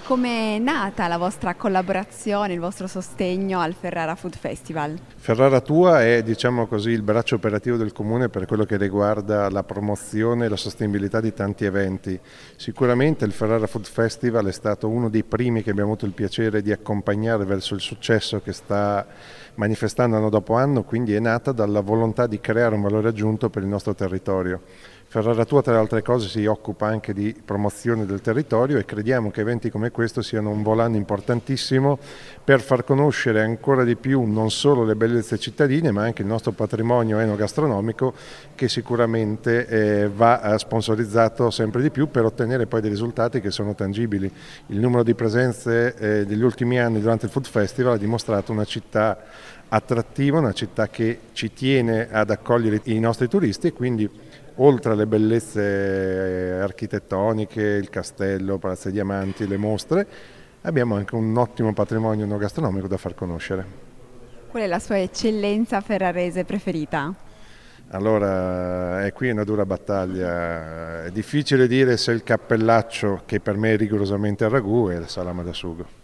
Come è nata la vostra collaborazione, il vostro sostegno al Ferrara Food Festival? Ferrara Tua è, diciamo così, il braccio operativo del Comune per quello che riguarda la promozione e la sostenibilità di tanti eventi. Sicuramente il Ferrara Food Festival è stato uno dei primi che abbiamo avuto il piacere di accompagnare verso il successo che sta manifestando anno dopo anno, quindi è nata dalla volontà di creare un valore aggiunto per il nostro territorio. Ferrara Tua, tra le altre cose, si occupa anche di promozione del territorio e crediamo che eventi come questo siano un volano importantissimo per far conoscere ancora di più non solo le bellezze cittadine ma anche il nostro patrimonio enogastronomico, che sicuramente va sponsorizzato sempre di più per ottenere poi dei risultati che sono tangibili. Il numero di presenze degli ultimi anni durante il Food Festival ha dimostrato una città attrattiva, una città che ci tiene ad accogliere i nostri turisti e quindi oltre alle bellezze architettoniche, il castello, Palazzo dei Diamanti, le mostre, abbiamo anche un ottimo patrimonio enogastronomico da far conoscere. Qual è la sua eccellenza ferrarese preferita? Allora, qui è una dura battaglia, è difficile dire se il cappellaccio, che per me è rigorosamente il ragù, è la salama da sugo.